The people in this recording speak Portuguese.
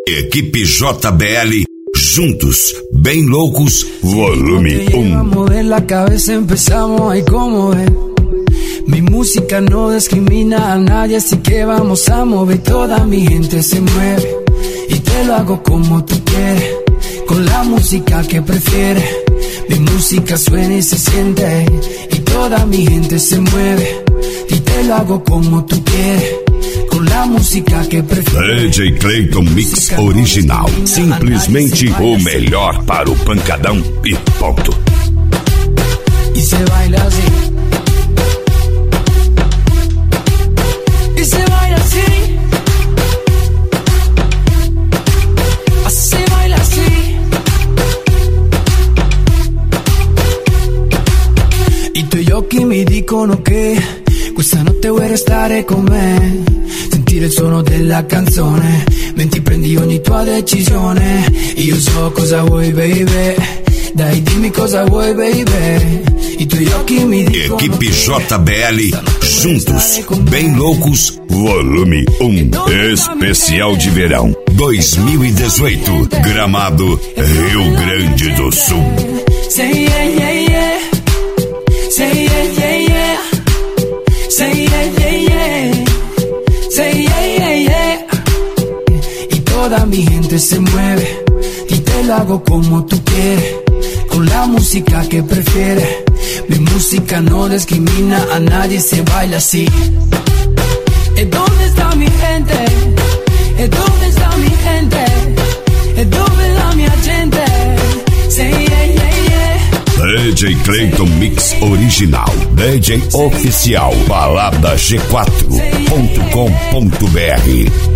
Equipe JBL, juntos, bem loucos, volume 1. A mover la cabeza, empezamos ahí como ves. Mi música no discrimina a nadie, así que vamos a mover. Toda mi gente se mueve y te lo hago como tú quieres, con la música que prefieres. Mi música suena y se siente y toda mi gente se mueve y te lo hago como tú quieres, con la música que prefieres. DJ Clayton Mix Original, simplesmente o melhor para o pancadão e ponto. Y se baila así. Y se baila así. Así se baila así. E tu e io che mi dicono che questa notte vuoi restare con me, sentire il suono della canzone, mentre prendi ogni tua decisione. Io so cosa vuoi, baby, dai dimmi cosa vuoi, baby. E tu e io che mi dicono Equipe JBL, juntos, bem loucos, volume 1. Especial de verão 2018, Gramado, Rio Grande do Sul. Say yeah, yeah, yeah. Say yeah, yeah, yeah. Say yeah, yeah, yeah. Say yeah, yeah, yeah. Y toda mi gente se mueve y te lo hago como tú quieres, con la música que prefieres. Mi música no discrimina a nadie, se baila así. ¿Y dónde está mi gente? ¿Y dónde está mi gente? ¿Y dónde está mi gente? Say yeah, yeah, yeah. DJ Clayton Mix Original, DJ oficial, baladaG4.com.br.